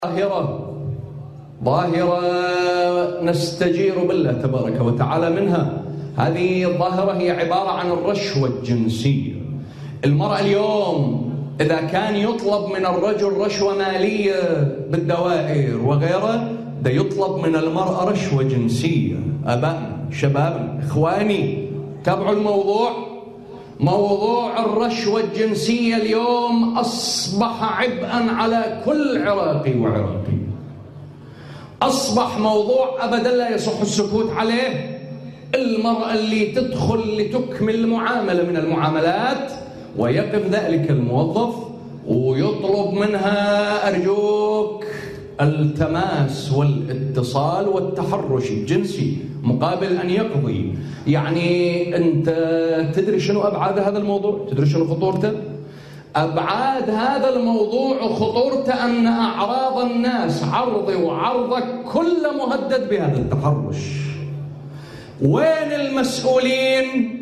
ظاهرة نستجير بالله تبارك وتعالى منها. هذه الظاهرة هي عبارة عن الرشوة الجنسية. المرأة اليوم إذا كان يطلب من الرجل رشوة مالية بالدوائر وغيره، ده يطلب من المرأة رشوة جنسية. أبائنا، شبابنا، إخواني، تابعوا الموضوع. موضوع الرشوة الجنسية اليوم أصبح عبئا على كل عراقي وعراقي. أصبح موضوع أبدا لا يصح السكوت عليه. المرأة اللي تدخل لتكمل معاملة من المعاملات ويقف ذلك الموظف ويطلب منها أرجوك التماس والاتصال والتحرش الجنسي مقابل أن يقضي. يعني أنت تدري شنو أبعاد هذا الموضوع؟ تدري شنو خطورته؟ أبعاد هذا الموضوع وخطورته أن أعراض الناس، عرضي وعرضك، كل مهدد بهذا التحرش. وين المسؤولين؟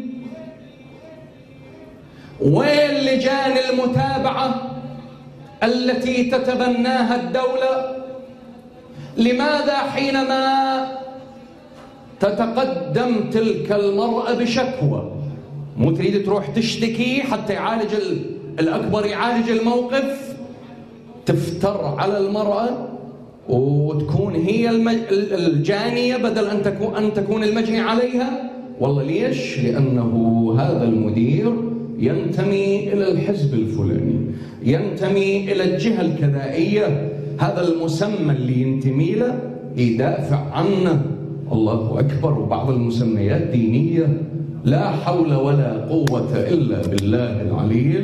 وين لجان المتابعة التي تتبناها الدولة؟ لماذا حينما تتقدم تلك المرأة بشكوى مو تريد تروح تشتكي حتى يعالج الأكبر يعالج الموقف، تفتر على المرأة وتكون هي الجانية بدل أن تكون المجني عليها؟ والله ليش؟ لأنه هذا المدير ينتمي إلى الحزب الفلاني، ينتمي إلى الجهة الكذائية، هذا المسمى اللي ينتمي له يدافع عنه. الله أكبر. وبعض المسميات دينية. لا حول ولا قوة إلا بالله العلي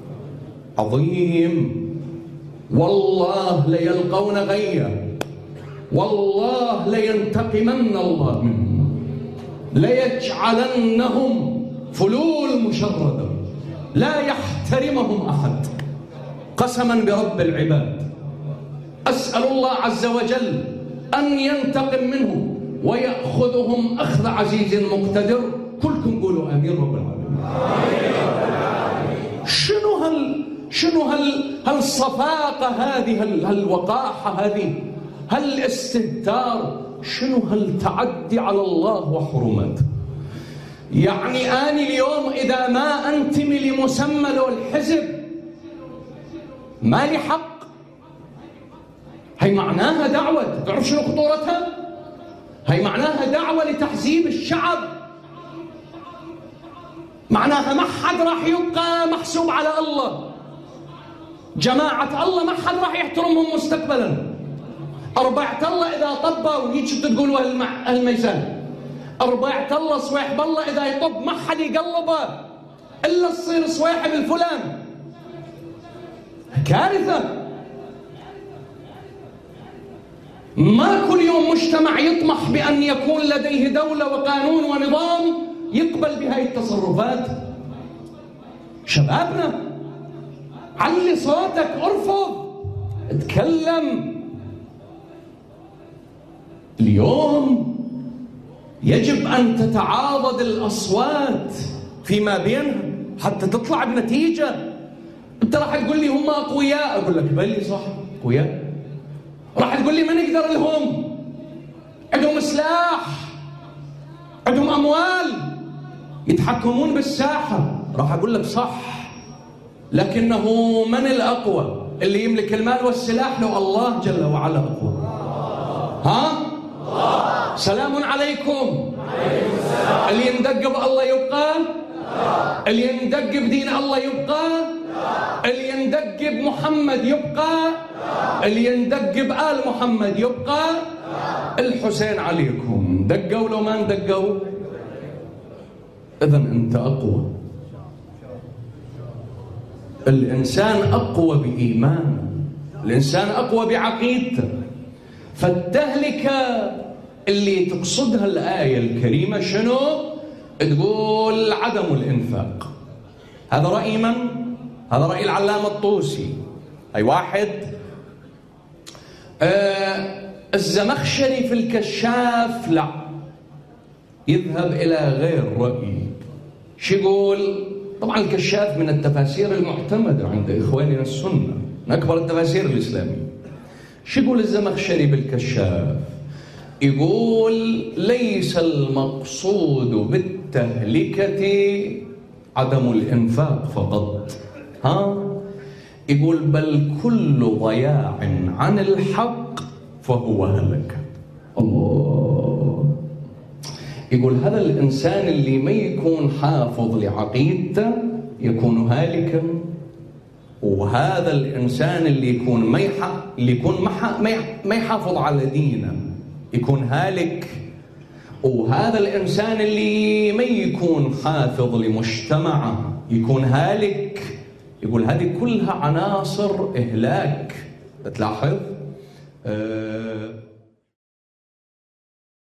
العظيم. والله ليلقون غيا، والله لينتقمن الله منهم، ليجعلنهم فلول مشردة لا يحترمهم أحد. قسما برب العباد أسأل الله عز وجل أن ينتقم منهم ويأخذهم أخذ عزيز مقتدر. كلكم قولوا آمين رب العالمين. شنو هالصفاقة هذه، هالوقاحة هذه، هالاستهتار، شنو هالتعدي على الله وحرماته؟ يعني أنا اليوم إذا ما أنتمي لمسمى له الحزب ما لي حق. هي معناها دعوة، تعرف شنو خطورتها؟ هي معناها دعوة لتحزيب الشعب. معناها ما حد راح يبقى محسوب على الله. جماعة الله ما حد راح يحترمهم مستقبلا. أربعة الله إذا طبوا وهيك تقولوا هالميزان، أربعة الله صويحب الله إذا يطب ما حد يقلبه إلا تصير صويحب الفلان. كارثة. ما كل يوم مجتمع يطمح بأن يكون لديه دولة وقانون ونظام يقبل بهاي التصرفات. شبابنا علي صوتك، ارفض، اتكلم. اليوم يجب أن تتعاضد الأصوات فيما بينها حتى تطلع بنتيجة. أنت راح تقول لي هم أقوياء، أقول لك بلي صح أقوياء. راح تقول لي ما نقدر لهم، عندهم سلاح، عندهم أموال، يتحكمون بالساحة. راح أقول لك صح، لكنه من الأقوى؟ اللي يملك المال والسلاح لو الله جل وعلا أقوى. ها؟ سلام عليكم. اللي يندق بالله يبقى؟ اللي يندق بدين الله يبقى؟ اللي يندق بمحمد يبقى؟ اللي يندق بآل محمد يبقى؟ الحسين عليكم دقوا لو ما ندقوا؟ إذن أنت أقوى. الإنسان أقوى بإيمانه، الإنسان أقوى بعقيدته. فالتهلكة اللي تقصدها الآية الكريمة شنو؟ تقول عدم الإنفاق. هذا رأي من؟ هذا رأي العلامة الطوسي. أي واحد. الزمخشري في الكشاف لا، يذهب إلى غير رأي. شو يقول؟ طبعا الكشاف من التفاسير المعتمدة عند إخواننا السنة، من أكبر التفاسير الإسلامية. شو يقول الزمخشري بالكشاف؟ يقول ليس المقصود بالتهلكة عدم الإنفاق فقط، يقول بل كل ضياع عن الحق فهو هلكة. الله. يقول هذا الإنسان اللي ما يكون حافظ لعقيدته يكون هالكا، وهذا الإنسان اللي يكون ما يحافظ على دينه يكون هالك، وهذا الإنسان اللي ما يكون حافظ لمجتمعه يكون هالك. يقول هذه كلها عناصر إهلاك. بتلاحظ